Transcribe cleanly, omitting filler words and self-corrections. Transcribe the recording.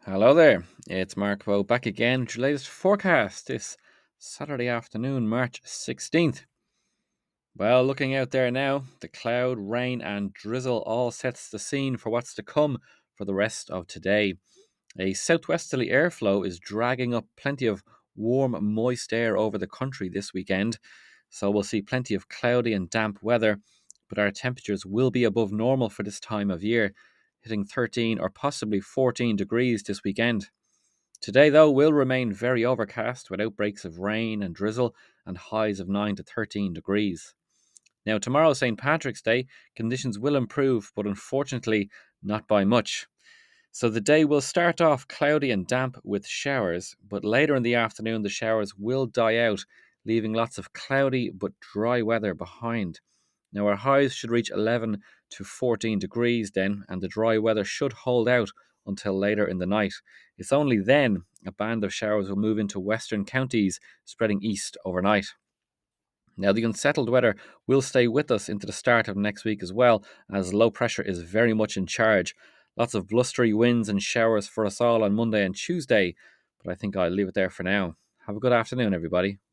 Hello there, it's Mark Poe back again with your latest forecast this Saturday afternoon, March 16th. Well, looking out there now, the cloud, rain, and drizzle all sets the scene for what's to come for the rest of today. A southwesterly airflow is dragging up plenty of warm, moist air over the country this weekend, so we'll see plenty of cloudy and damp weather, but our temperatures will be above normal for this time of year, hitting 13 or possibly 14 degrees this weekend. Today, though, will remain very overcast with outbreaks of rain and drizzle and highs of 9 to 13 degrees. Now, tomorrow, St. Patrick's Day, conditions will improve, but unfortunately, not by much. So the day will start off cloudy and damp with showers, but later in the afternoon, the showers will die out, leaving lots of cloudy but dry weather behind. Now, our highs should reach 11 to 14 degrees then, and the dry weather should hold out until later in the night. It's only then a band of showers will move into western counties, spreading east overnight. Now, the unsettled weather will stay with us into the start of next week as well, as low pressure is very much in charge. Lots of blustery winds and showers for us all on Monday and Tuesday, but I think I'll leave it there for now. Have a good afternoon, everybody.